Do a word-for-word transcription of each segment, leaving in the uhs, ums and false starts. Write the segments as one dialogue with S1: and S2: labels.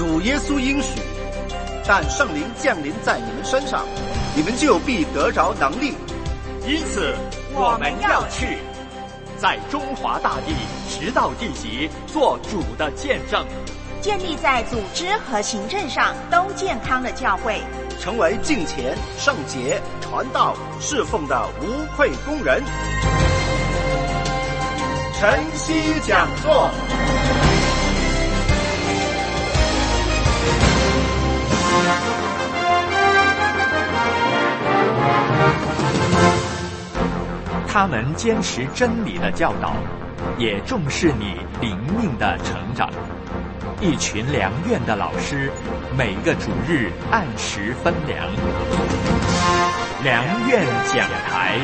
S1: 主耶稣应许，但圣灵降临在你们身上，你们就必得着能力。
S2: 因此我们要去，在中华大地十道地级做主的见证，
S3: 建立在组织和行政上都健康的教会，
S1: 成为敬虔、圣洁、传道、侍奉的无愧工人。晨曦讲座。
S2: 他们坚持真理的教导，也重视你灵命的成长。一群良院的老师，每个主日按时分粮。良院讲台。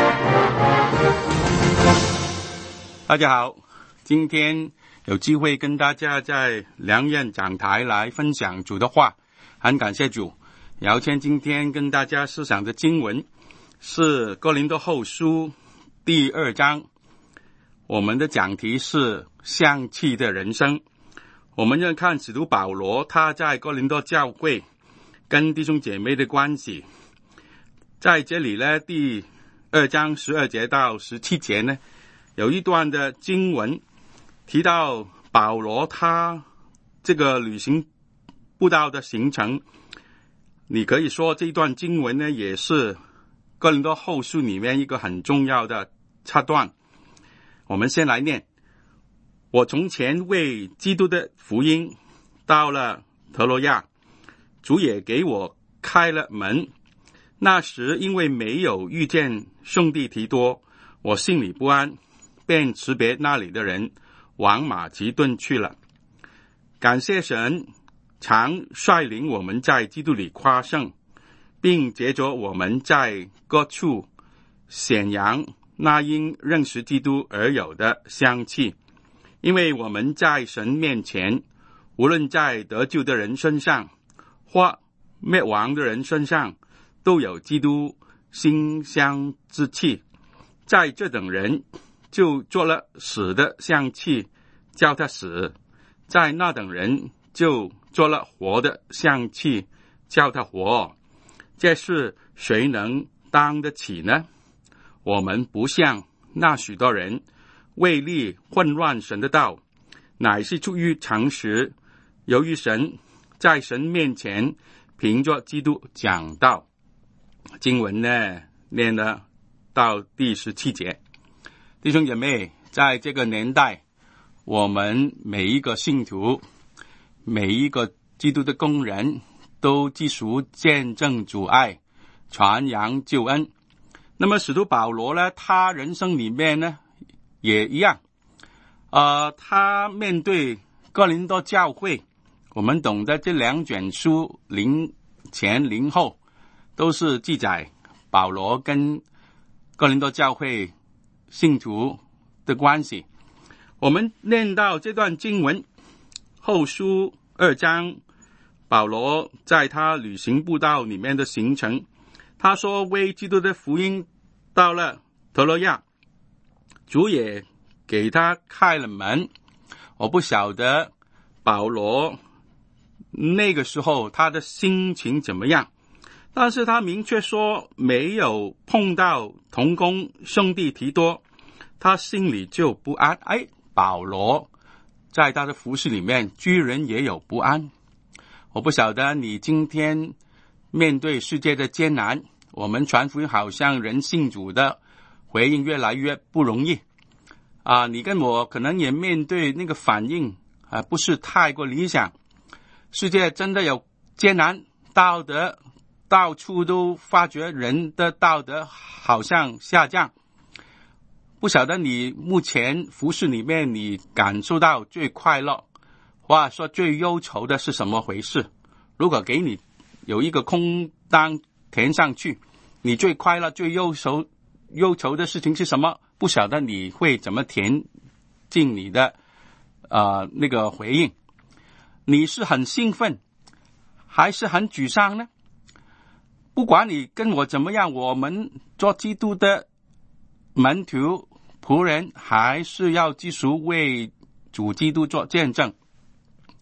S4: 大家好，今天有机会跟大家在良院讲台来分享主的话，很感谢主。姚谦今天跟大家思想的经文是哥林多后书第二章，我们的讲题是香气的人生。我们要看使徒保罗他在哥林多教会跟弟兄姐妹的关系。在这里呢，第二章十二节到十七节呢，有一段的经文提到保罗他这个旅行布道的行程。你可以说这段经文呢，也是哥林多后书里面一个很重要的插段。我们先来念：我从前为基督的福音到了特罗亚，主也给我开了门。那时因为没有遇见兄弟提多，我心里不安，便辞别那里的人，往马其顿去了。感谢神常率领我们在基督里夸胜，并藉着我们在各处显扬那因认识基督而有的香气。因为我们在神面前，无论在得救的人身上或灭亡的人身上，都有基督馨香之气。在这等人就做了死的香气，叫他死；在那等人就做了活的香气，叫他活。这是谁能当得起呢？我们不像那许多人为利混乱神的道，乃是出于诚实，由于神在神面前凭着基督讲道。经文呢念了到第十七节。弟兄姐妹，在这个年代，我们每一个信徒，每一个基督的工人，都基属见证主爱，传扬救恩。那么使徒保罗呢，他人生里面呢也一样，呃，他面对哥林多教会，我们懂得这两卷书零前零后都是记载保罗跟哥林多教会信徒的关系。我们念到这段经文后书二章，保罗在他旅行布道里面的行程，他说为基督的福音到了特罗亚，主也给他开了门。我不晓得保罗那个时候他的心情怎么样，但是他明确说没有碰到同工兄弟提多，他心里就不安。哎，保罗在他的服事里面居然也有不安。我不晓得你今天面对世界的艰难，我们传福音好像人信主的回应越来越不容易啊！你跟我可能也面对那个反应啊，不是太过理想。世界真的有艰难，道德到处都发觉人的道德好像下降。不晓得你目前服事里面你感受到最快乐或者说最忧愁的是什么回事？如果给你有一个空当填上去，你最快乐最忧愁忧愁的事情是什么？不晓得你会怎么填进你的呃那个回应。你是很兴奋还是很沮丧呢？不管你跟我怎么样，我们做基督的门徒仆人还是要继续为主基督做见证。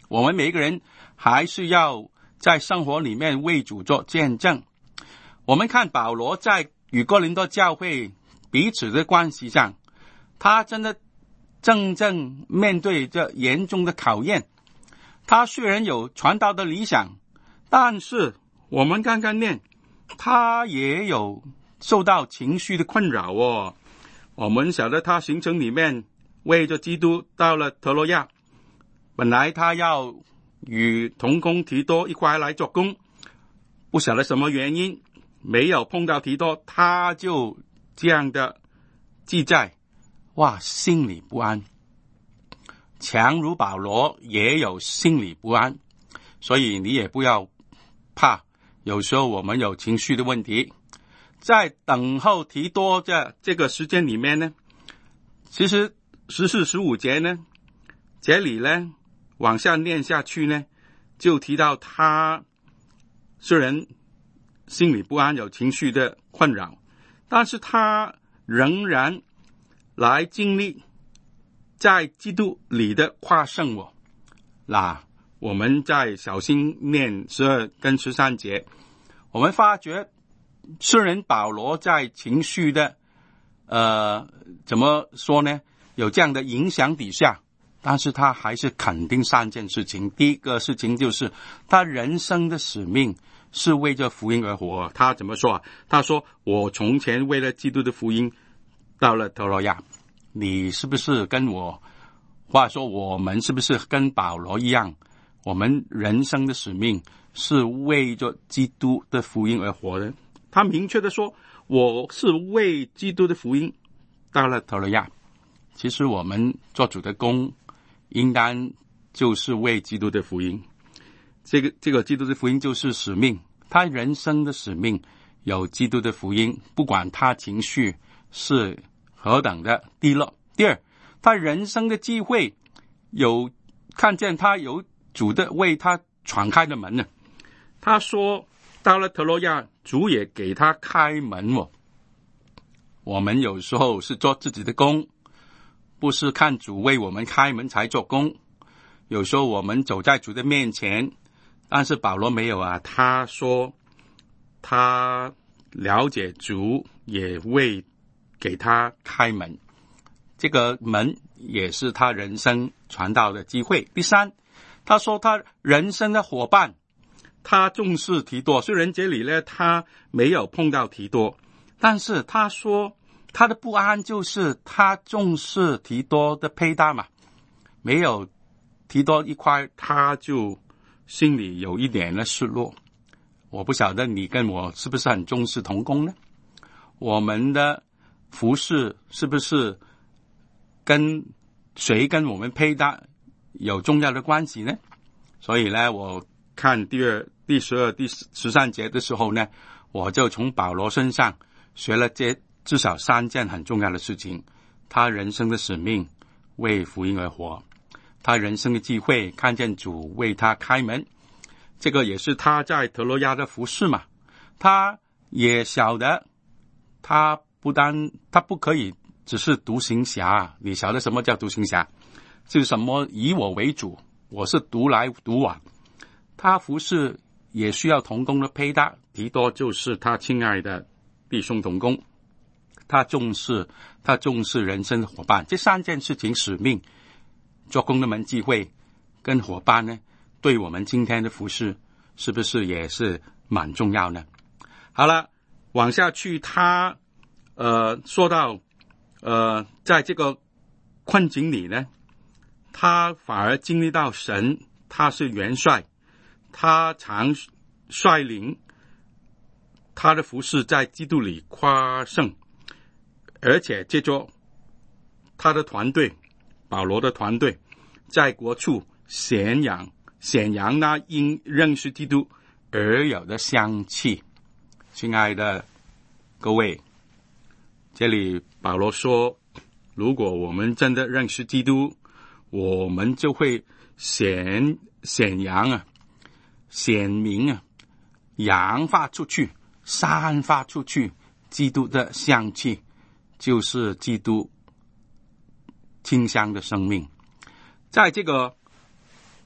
S4: 我们每一个人还是要在生活里面为主做见证。我们看保罗在与哥林多教会彼此的关系上，他真的真正面对这严重的考验。他虽然有传道的理想，但是我们刚刚念，他也有受到情绪的困扰哦。我们晓得他行程里面为着基督到了特罗亚，本来他要与同工提多一块来做工，不晓得什么原因没有碰到提多，他就这样的记载，哇，心里不安。强如保罗也有心理不安，所以你也不要怕，有时候我们有情绪的问题。在等候提多的这个时间里面呢，其实十四十五节呢，这里呢往下念下去呢，就提到他虽然心里不安，有情绪的困扰，但是他仍然来经历在基督里的夸胜我。那我们再小心念十二跟十三节，我们发觉虽然保罗在情绪的呃怎么说呢，有这样的影响底下，但是他还是肯定三件事情。第一个事情就是他人生的使命是为着福音而活。他怎么说啊？他说，我从前为了基督的福音到了特罗亚。你是不是跟我，话说我们是不是跟保罗一样，我们人生的使命是为着基督的福音而活的？他明确的说，我是为基督的福音到了特罗亚。其实我们做主的工应当就是为基督的福音，这个这个基督的福音就是使命，他人生的使命有基督的福音，不管他情绪是何等的低落。第二，他人生的机会有看见他有主的为他敞开的门呢。他说到了特罗亚，主也给他开门哦。我们有时候是做自己的工，不是看主为我们开门才做工。有时候我们走在主的面前，但是保罗没有啊，他说他了解主也为给他开门，这个门也是他人生传道的机会。第三，他说他人生的伙伴，他重视提多。虽然这里呢他没有碰到提多，但是他说他的不安就是他重视提多的配搭嘛，没有提多一块，他就心里有一点的失落。我不晓得你跟我是不是很重视同工呢？我们的服事是不是跟谁跟我们配搭有重要的关系呢？所以呢，我看第二、第十二、第十三节的时候呢，我就从保罗身上学了这至少三件很重要的事情。他人生的使命为福音而活，他人生的机会看见主为他开门，这个也是他在特罗亚的服事嘛。他也晓得他不单他不可以只是独行侠。你晓得什么叫独行侠？就是什么以我为主，我是独来独往。他服事也需要同工的配搭，提多就是他亲爱的弟兄同工。他重视他重视人生的伙伴。这三件事情，使命、做工的门机会跟伙伴呢，对我们今天的服事是不是也是蛮重要呢？好了，往下去他呃说到呃在这个困境里呢，他反而经历到神他是元帅，他常率领他的服事在基督里夸胜，而且借着他的团队，保罗的团队，在国处显扬显扬那因认识基督而有的香气。亲爱的各位，这里保罗说，如果我们真的认识基督，我们就会显显扬啊，显明啊，扬发出去，散发出去基督的香气，就是基督清香的生命。在这个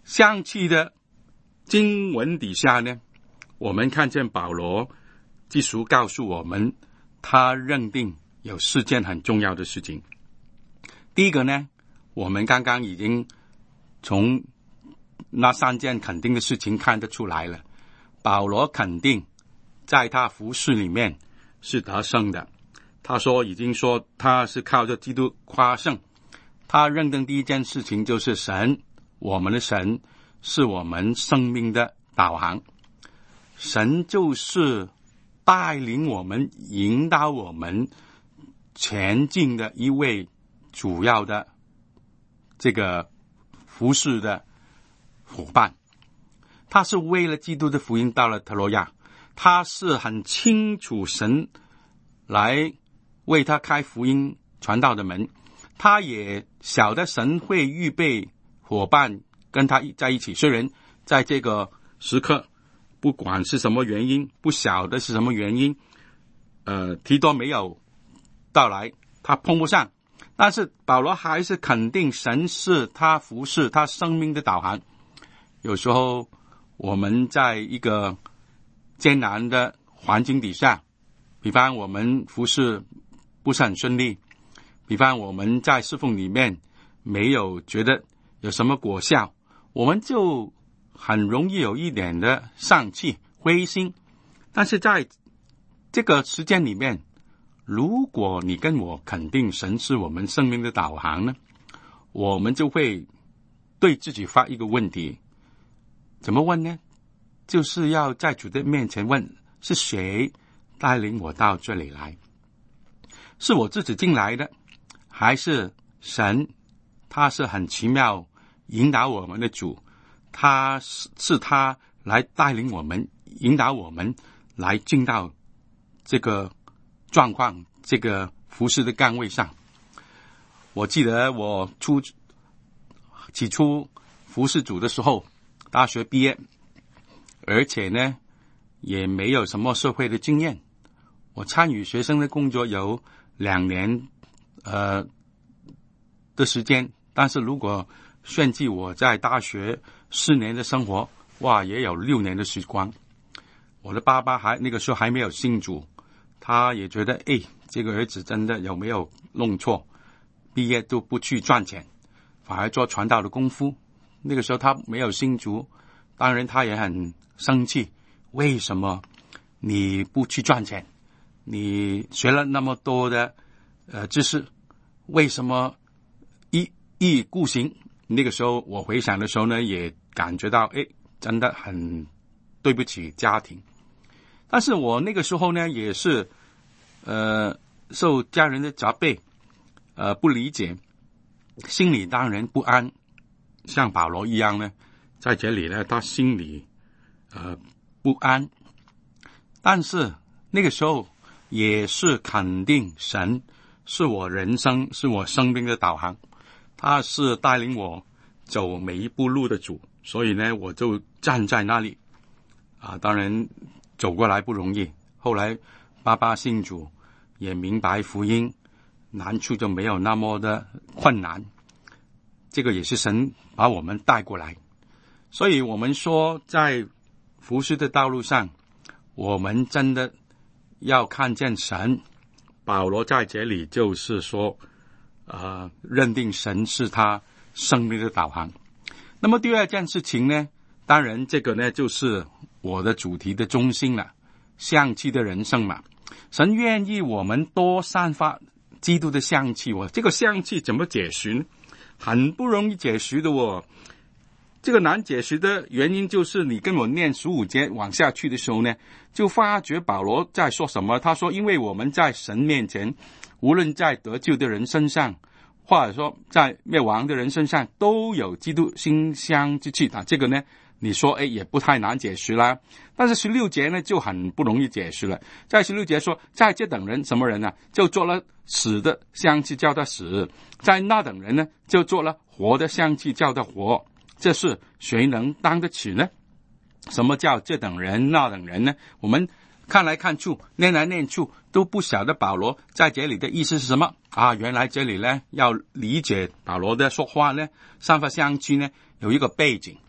S4: 香气的经文底下呢，我们看见保罗基督告诉我们，他认定有四件很重要的事情。第一个呢，我们刚刚已经从那三件肯定的事情看得出来了。保罗肯定在他服事里面是得胜的，他说已经说他是靠着基督夸胜。他认定第一件事情就是神，我们的神是我们生命的导航，神就是带领我们引导我们前进的一位主要的这个服事的伙伴。他是为了基督的福音到了特罗亚，他是很清楚神来为他开福音传道的门，他也晓得神会预备伙伴跟他在一起。虽然在这个时刻不管是什么原因，不晓得是什么原因，呃，提多没有到来，他碰不上，但是保罗还是肯定神是他服事他生命的导航。有时候我们在一个艰难的环境底下，比方我们服事不是很顺利，比方我们在侍奉里面没有觉得有什么果效，我们就很容易有一点的丧气灰心。但是在这个时间里面，如果你跟我肯定神是我们生命的导航呢，我们就会对自己发一个问题。怎么问呢？就是要在主的面前问，是谁带领我到这里来？是我自己进来的，还是神他是很奇妙引导我们的主，他是是他来带领我们引导我们来进到这个状况这个服事的岗位上。我记得我初起初服事主的时候，大学毕业，而且呢也没有什么社会的经验。我参与学生的工作有两年呃的时间，但是如果算计我在大学四年的生活，哇，也有六年的时光。我的爸爸还那个时候还没有信主，他也觉得诶，这个儿子真的有没有弄错，毕业都不去赚钱，反而做传道的功夫。那个时候他没有信主，当然他也很生气，为什么你不去赚钱？你学了那么多的呃知识，为什么一意孤行？那个时候我回想的时候呢，也感觉到诶，真的很对不起家庭。但是我那个时候呢，也是呃受家人的责备，呃不理解，心里当然不安。像保罗一样呢，在这里呢，他心里呃不安，但是那个时候也是肯定神是我人生是我生命的导航，他是带领我走每一步路的主，所以呢我就站在那里啊。当然走过来不容易，后来爸爸信主，也明白福音，难处就没有那么的困难。这个也是神把我们带过来，所以我们说在服事的道路上，我们真的要看见神。保罗在这里就是说呃，认定神是他生命的导航。那么第二件事情呢，当然这个呢就是我的主题的中心了，香气的人生嘛。神愿意我们多散发基督的香气。我这个香气怎么解释呢？很不容易解释的哦。这个难解释的原因就是你跟我念十五节往下去的时候呢，就发觉保罗在说什么。他说因为我们在神面前，无论在得救的人身上，或者说在灭亡的人身上，都有基督馨香之气啊。这个呢你说诶也不太难解释啦。但是十六节呢就很不容易解释了。在十六节说，在这等人什么人呢，就做了死的香气叫他死，在那等人呢就做了活的香气叫他活，这是谁能当得起呢？什么叫这等人那等人呢？我们看来看去念来念去都不晓得保罗在这里的意思是什么啊。原来这里呢要理解保罗的说话呢散发香气呢有一个背景。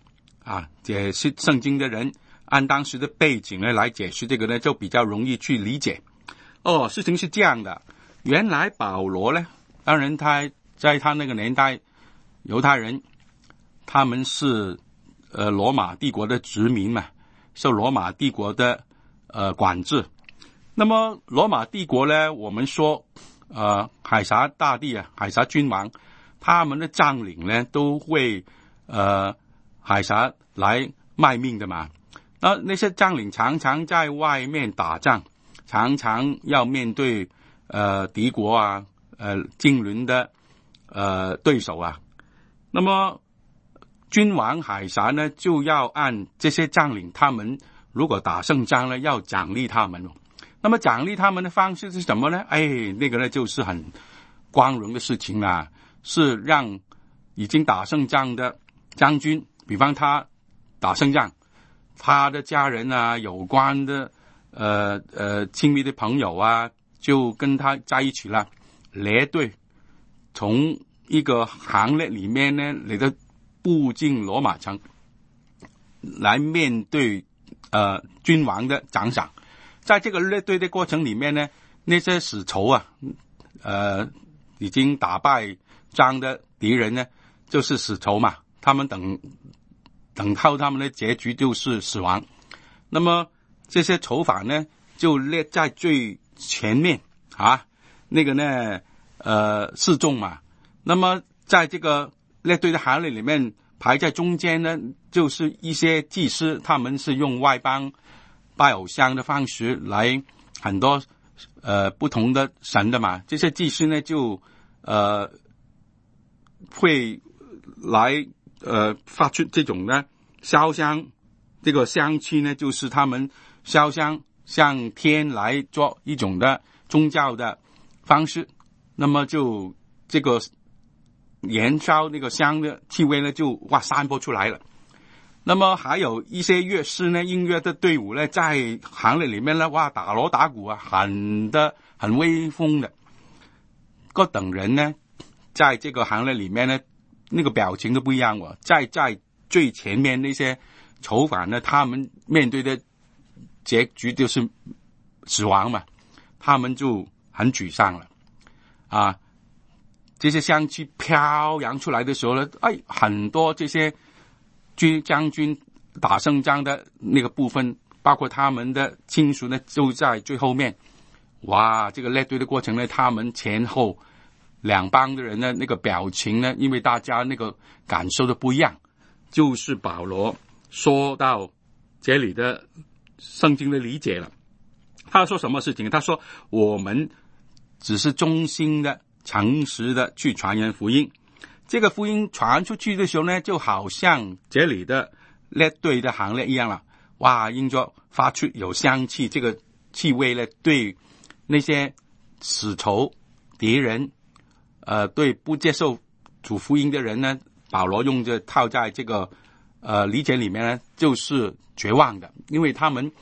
S4: 啊，解释圣经的人按当时的背景呢来解释这个呢，就比较容易去理解。哦，事情是这样的，原来保罗呢，当然他在他那个年代，犹太人他们是呃罗马帝国的殖民嘛，受罗马帝国的呃管制。那么罗马帝国呢，我们说呃海撒大帝啊，海撒君王，他们的将领呢都会呃海撒来卖命的嘛。那那些将领常常在外面打仗，常常要面对呃敌国啊，呃近邻的呃对手啊。那么君王海撒呢，就要按这些将领，他们如果打胜仗呢，要奖励他们。那么奖励他们的方式是什么呢？哎，那个呢就是很光荣的事情啦，是让已经打胜仗的将军，比方他打胜仗，他的家人啊，有关的呃呃亲密的朋友啊，就跟他在一起了，列队从一个行列里面呢，来到步进罗马城，来面对呃君王的奖赏。在这个列队的过程里面呢，那些死仇啊，呃，已经打败仗的敌人呢，就是死仇嘛，他们等等候他们的结局就是死亡。那么这些囚犯呢，就列在最前面啊，那个呢，呃，示众嘛。那么在这个列队的行列里面，排在中间呢，就是一些祭司，他们是用外邦拜偶像的方式来很多呃不同的神的嘛，这些祭司呢就呃会来呃发出这种呢烧香，这个香气呢就是他们烧香向天来做一种的宗教的方式。那么就这个燃烧那个香的气味呢就哇散播出来了。那么还有一些乐师呢，音乐的队伍呢，在行列里面呢，哇，打锣打鼓啊，很的很威风的。各等人呢，在这个行列里面呢，那个表情都不一样哦。在在最前面那些囚犯呢，他们面对的结局就是死亡嘛，他们就很沮丧了啊。这些香气飘扬出来的时候呢，哎，很多这些军将军打胜仗的那个部分，包括他们的亲属呢，就在最后面。哇，这个列队的过程呢，他们前后两帮的人呢，那个表情呢，因为大家那个感受的不一样。就是保罗说到这里的圣经的理解了。他说什么事情？他说我们只是忠心的、诚实的去传扬福音。这个福音传出去的时候呢，就好像这里的列队的行列一样了。哇，因着发出有香气，这个气味呢，对那些死仇敌人，呃，对不接受主福音的人呢，保罗用着套在这个呃理解里面呢，就是绝望的，因为他们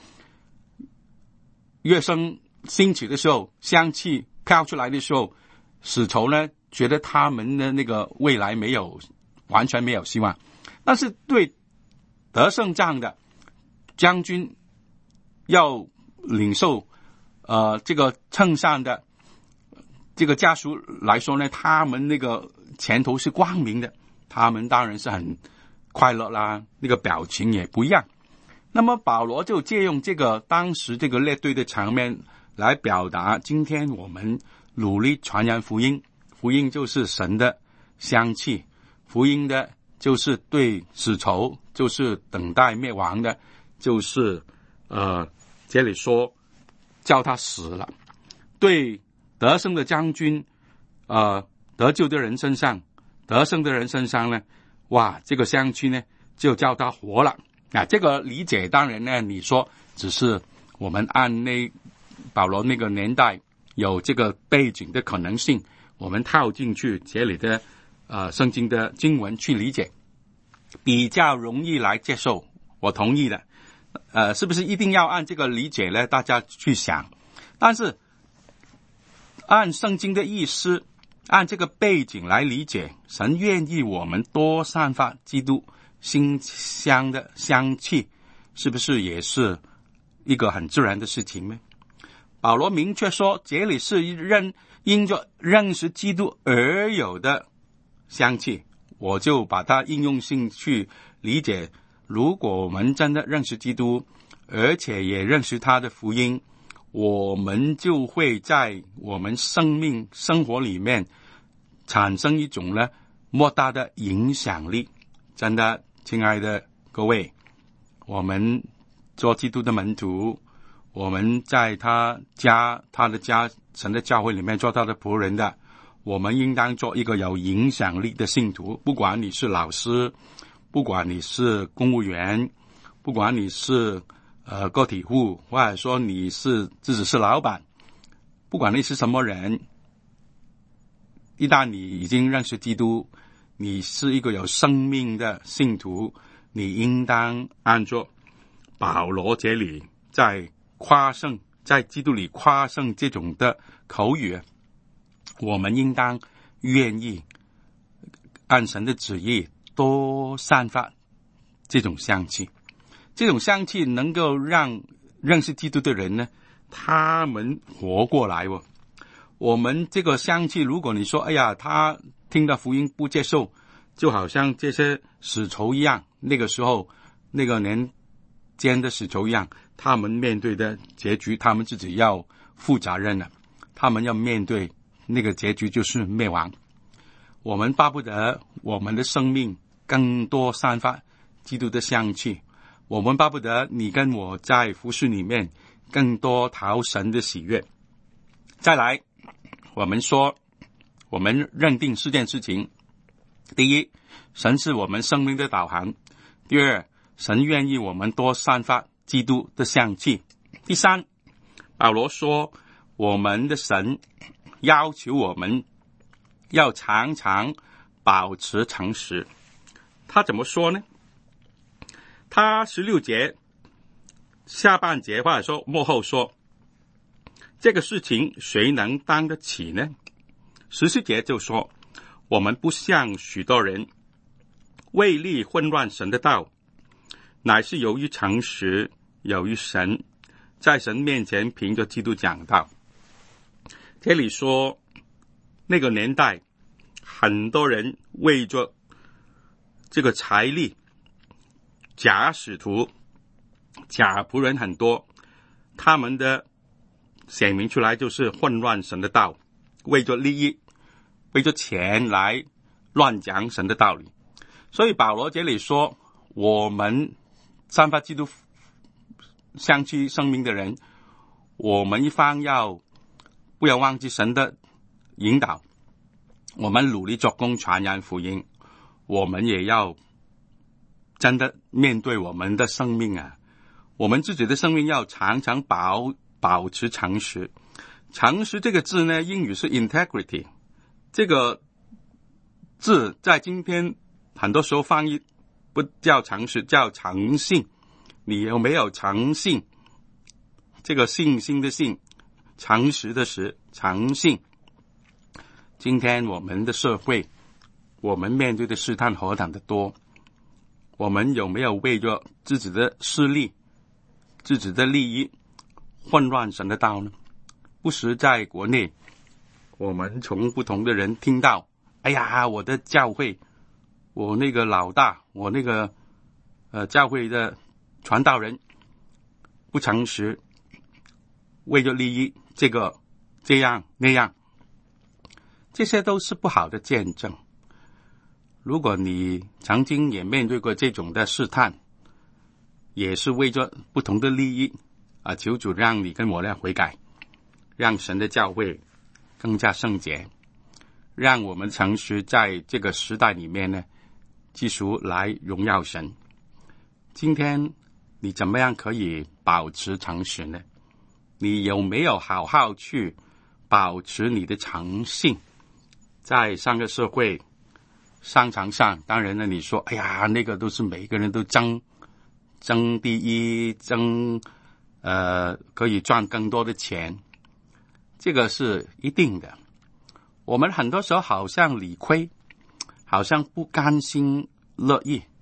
S4: 乐声兴起的时候，香气飘出来的时候，死仇呢觉得他们的那个未来没有完全没有希望。但是对得胜仗的将军要领受呃这个称赞的这个家属来说呢，他们那个前途是光明的，他们当然是很快乐啦，那个表情也不一样。那么保罗就借用这个当时这个列队的场面来表达今天我们努力传扬福音。福音就是神的香气，福音的就是对死仇，就是等待灭亡的，就是呃这里说叫他死了。对得胜的将军呃得救的人身上，得胜的人身上呢，哇，这个香气呢就叫他活了啊。这个理解当然呢，你说只是我们按那保罗那个年代有这个背景的可能性，我们套进去这里的呃圣经的经文去理解，比较容易来接受，我同意的。呃，是不是一定要按这个理解呢？大家去想。但是按圣经的意思，按这个背景来理解，神愿意我们多散发基督， 馨香的香气，是不是也是一个很自然的事情呢？保罗明确说，这里是认因着认识基督而有的香气，我就把它应用性去理解。如果我们真的认识基督，而且也认识他的福音，我们就会在我们生命生活里面产生一种呢莫大的影响力。真的，亲爱的各位，我们做基督的门徒，我们在他家他的家神的教会里面做他的仆人的，我们应当做一个有影响力的信徒。不管你是老师，不管你是公务员，不管你是呃个体户，或者说你是自己是老板，不管你是什么人，一旦你已经认识基督，你是一个有生命的信徒，你应当按照保罗这里在夸胜，在基督里夸胜这种的口语，我们应当愿意按神的旨意多散发这种香气。这种香气能够让认识基督的人呢，他们活过来哦。我们这个香气，如果你说哎呀他听到福音不接受，就好像这些死囚一样，那个时候那个年间的死囚一样，他们面对的结局他们自己要负责任了，他们要面对那个结局就是灭亡。我们巴不得我们的生命更多散发基督的香气，我们巴不得你跟我在服事里面更多讨神的喜悦。再来，我们说我们认定四件事情。第一，神是我们生命的导航。第二，神愿意我们多散发基督的香气。第三，保罗说我们的神要求我们要常常保持诚实。他怎么说呢？他十六节下半节或者说末后说，这个事情谁能当得起呢？十四节就说，我们不像许多人为利混乱神的道，乃是由于诚实，由于神，在神面前凭着基督讲道。这里说那个年代很多人为着这个财力，假使徒假仆人很多，他们的显明出来就是混乱神的道，为着利益，为着钱来乱讲神的道理。所以保罗这里说，我们散发基督香气生命的人，我们一方要不要忘记神的引导，我们努力做工传扬福音，我们也要真的面对我们的生命啊，我们自己的生命要常常保保持诚实。诚实这个字呢，英语是 integrity， 这个字在今天很多时候翻译不叫诚实，叫诚信。你有没有诚信？这个信心的信，诚实的实，诚信。今天我们的社会，我们面对的试探何等的多，我们有没有为着自己的私利，自己的利益混乱神的道呢？不时在国内，我们从不同的人听到，哎呀，我的教会，我那个老大，我那个呃教会的传道人不诚实，为着利益，这个这样那样，这些都是不好的见证。如果你曾经也面对过这种的试探，也是为着不同的利益啊，求主让你跟我来悔改，让神的教会更加圣洁，让我们诚实在这个时代里面呢，继续来荣耀神。今天你怎么样可以保持诚实呢？你有没有好好去保持你的诚信？在上个社会商场上，当然了，你说哎呀，那个都是每个人都争争第一，争呃可以赚更多的钱，这个是一定的。我们很多时候好像理亏，好像不甘心乐意，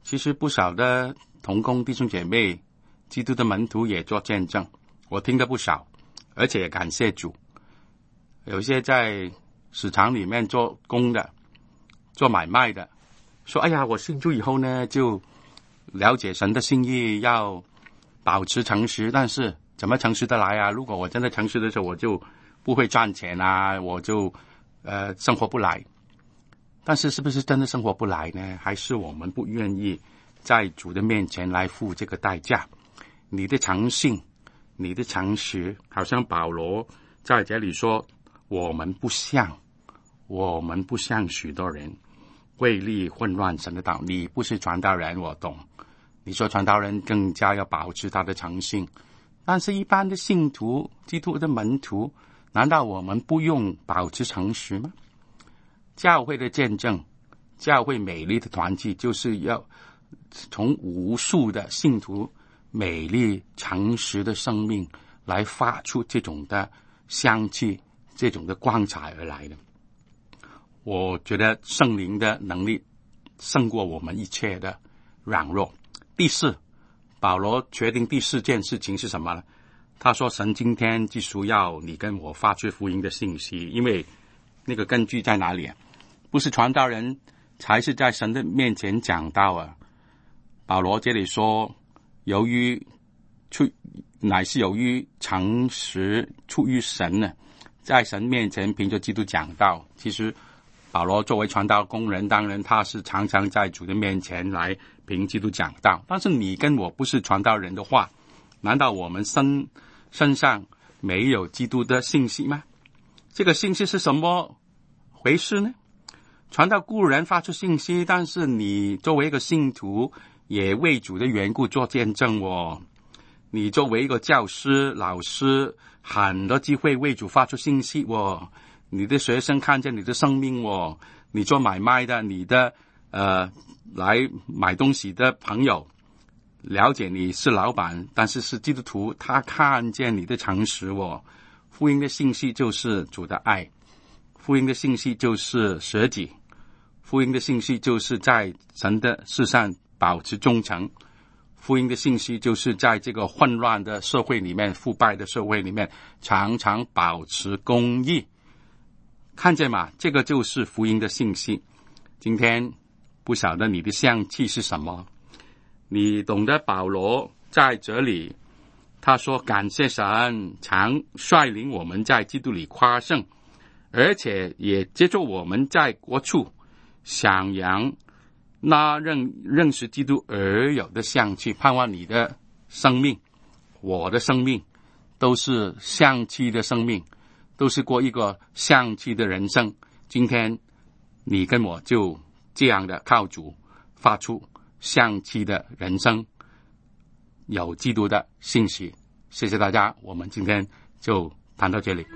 S4: 其实不少的同工弟兄姐妹，基督的门徒也做见证，我听得不少，而且感谢主。有些在市场里面做工的，做买卖的，说哎呀，我信主以后呢，就了解神的心意，要保持诚实，但是怎么诚实得来啊？如果我真的诚实的时候，我就不会赚钱啊，我就呃生活不来。但是是不是真的生活不来呢？还是我们不愿意在主的面前来付这个代价？你的诚信，你的诚实，好像保罗在这里说，我们不像我们不像许多人为利混乱神的道。你不是传道人，我懂，你说传道人更加要保持他的诚信，但是一般的信徒，基督的门徒，难道我们不用保持诚实吗？教会的见证，教会美丽的团契，就是要从无数的信徒美丽诚实的生命来发出这种的香气，这种的光彩而来的。我觉得圣灵的能力胜过我们一切的软弱。第四，保罗决定第四件事情是什么呢？他说，神今天既属要你跟我发出福音的信息，因为那个根据在哪里啊？不是传道人才是在神的面前讲道啊。保罗这里说，由于出乃是由于诚实出于神呢，在神面前凭着基督讲道。其实保罗作为传道工人，当然他是常常在主的面前来凭基督讲道。但是你跟我不是传道人的话，难道我们身身上没有基督的信息吗？这个信息是什么回事呢？传道固然发出信息，但是你作为一个信徒，也为主的缘故做见证哦。你作为一个教师、老师，很多机会为主发出信息哦。你的学生看见你的生命哦，你做买卖的，你的呃来买东西的朋友，了解你是老板，但是是基督徒，他看见你的诚实哦。福音的信息就是主的爱，福音的信息就是舍己，福音的信息就是在神的事上保持忠诚，福音的信息就是在这个混乱的社会里面，腐败的社会里面，常常保持公义。看见吗？这个就是福音的信息。今天不晓得你的香气是什么？你懂得保罗在这里他说，感谢神常率领我们在基督里夸胜，而且也接受我们在国处响扬那认认识基督而有的香气。盼望你的生命，我的生命都是香气的生命，都是过一个香气的人生。今天你跟我就这样的靠主发出香气的人生，有基督的信息。谢谢大家，我们今天就谈到这里。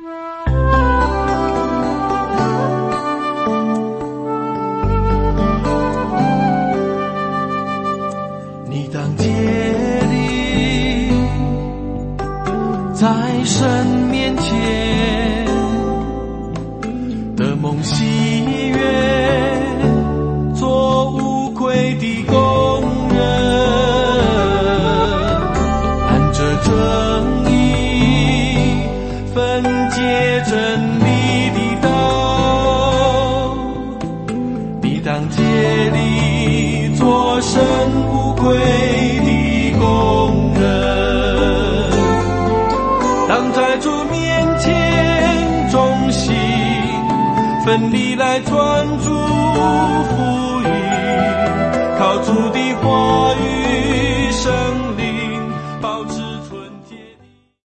S5: 你当竭力在神面前的梦喜悦，做无愧的工人，按着正义分解真理的道。你当竭力做神无愧的工人，当在主面前忠心奋力来传主福音，靠主的话